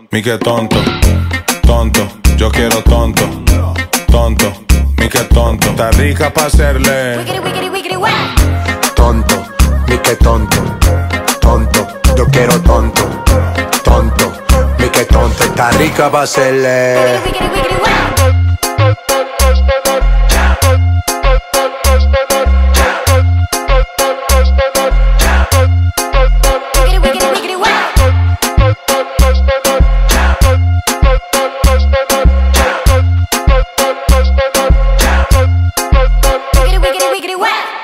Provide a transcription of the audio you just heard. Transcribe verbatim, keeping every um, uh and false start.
mi que tonto, tonto, yo quiero tonto, tonto, mi que tonto. Está rica pa' hacerle Wiggity, wiggity, wiggity, wah. Tonto, mi que tonto, tonto, yo quiero tonto, tonto, mi que tonto. Está rica pa' hacerle Wiggity, wiggity, wiggity.